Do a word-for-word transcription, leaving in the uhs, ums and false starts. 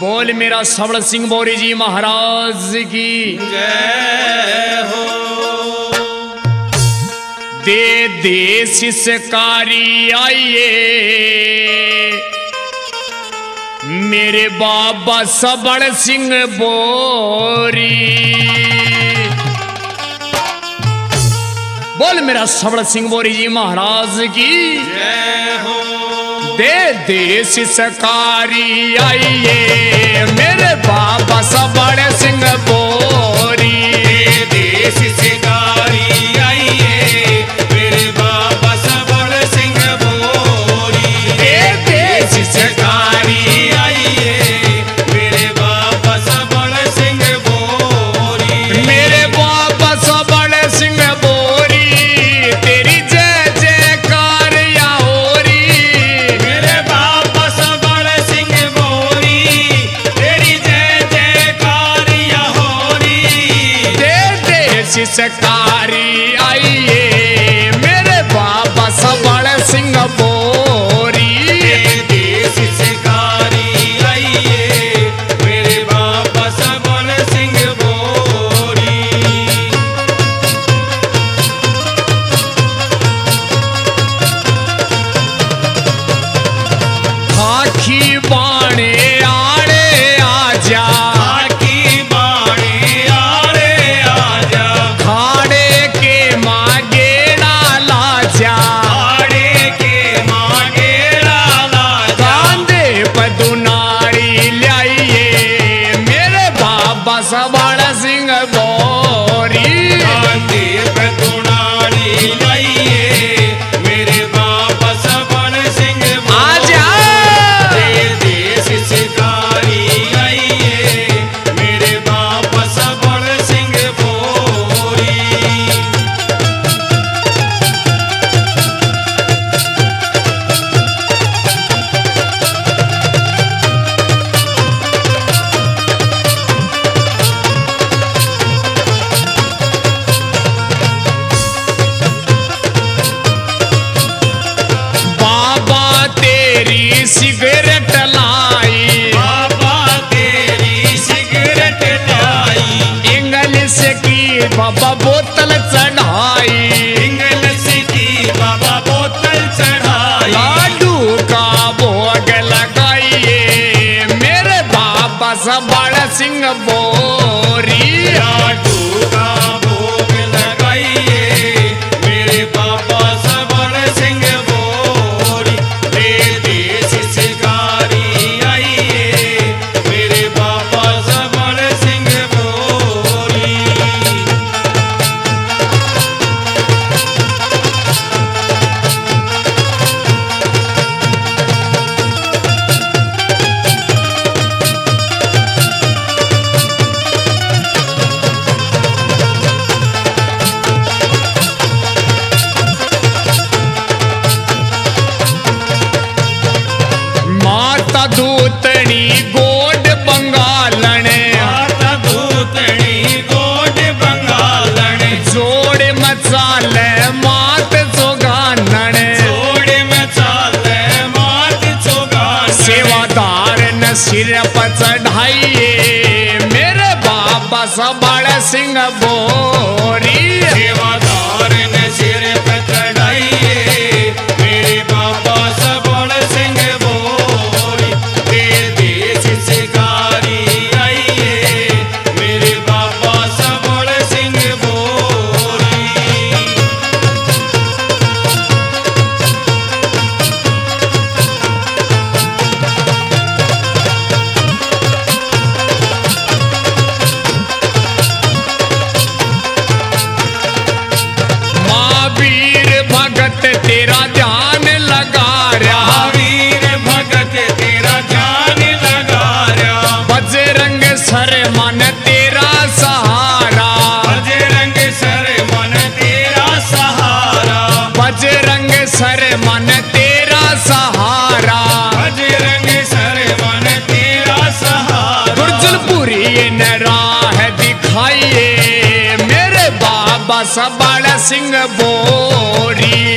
बोल मेरा सबड़ सिंह बोरी जी महाराज की जय हो। दे दे शिष्यकारी आइए मेरे बाबा सबड़ सिंह बोरी। बोल मेरा सबड़ सिंह बोरी जी महाराज की जय हो। दे दे शिष्यकारी आइए मेरे बाबा सबड़ सिंह बोरी। दे दे शिष्यकारी आइए मेरे बाबा सबड़ सिंह बोरी। दे दे शिष्यकारी आइए मेरे बाबा सबड़ सिंह बोरी। मेरे बाबा सबड़ सिंह बोरी तेरी जय जयकार या होरी। मेरे बाबा सबड़ सिंह बोरी तेरी जय जयकार या होरी। दे दे शिष्यकारी आइए मेरे बाबा सबड़ सिंह बोरी। दे दे शिष्यकारी आइए मेरे बाबा सबड़ सिंह बोरी। आखी बाणे आड़े आजा आकी बाणे आरे आजा। खाड़े के मांगेड़ा लाजा। आड़े के मांगे लाला जा। कांधे पर दुनारी ल्याइए मेरे बाबा सबड़ सिंह बोरी। कांधे पे दुनाली लाइए मेरे बाबा सबड़ सिंह बोरी। आजा दे दे शिष्यकारी आइए मेरे बाबा सबड़ सिंह बोरी। बाबा तेरी सिगरेट लाई। बाबा तेरी सिगरेट लाई। इंग्लिश की बाबा बोतल चढ़ाई। इंग्लिश की बाबा बोतल चढ़ाई। लाडू का भोग लगाइए मेरे बाबा सबड़ सिंह बोरी। लाडू का भोग लगाइए मेरे बाबा सबड़ सिंह बोरी। दे दे शिष्यकारी आइए मेरे बाबा सबड़ सिंह बोरी। माता दूतनी गोड बंगालन। माता दूतनी गोड बंगालन। जोड़ मचाल मात जोगानन। जोड़े में चाले मात चौगान। सेवादार न सिर पर चढ़ाइए मेरे बाबा सबड़ सिंह बोरी। सेवादार ने सिर पे चढ़ाइए मेरे बाबा सबड़ सिंह बोरी। दे दे शिष्यकारी आइए मेरे बाबा सबड़ सिंह बोरी। महावीर भगत तेरा ध्यान लगा रहा। महावीर भगत तेरा ध्यान लगा रहा। बजरंग सर मन तेरा सहारा। बजरंग सर मन तेरा सहारा। बजरंग सर मन तेरा सहारा। बजरंग सर मन तेरा सहारा। गुर्जरपुरी ने राह दिखाइए मेरे बाबा सबड़ सिंह बोरी।